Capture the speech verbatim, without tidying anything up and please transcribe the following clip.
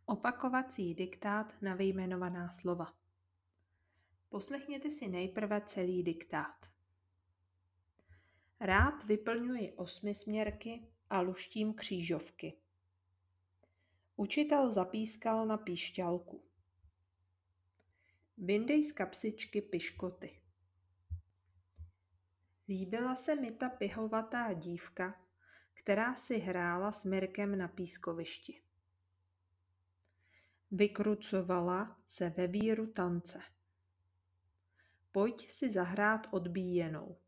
Opakovací diktát na vyjmenovaná slova. Poslechněte si nejprve celý diktát. Rád vyplňuji osmisměrky a luštím křížovky. Učitel zapískal na píšťalku. Vyndej z kapsičky piškoty. Líbila se mi ta pihovatá dívka, která si hrála s Mirkem na pískovišti. Vykrucovala se ve víru tance. Pojď si zahrát odbíjenou.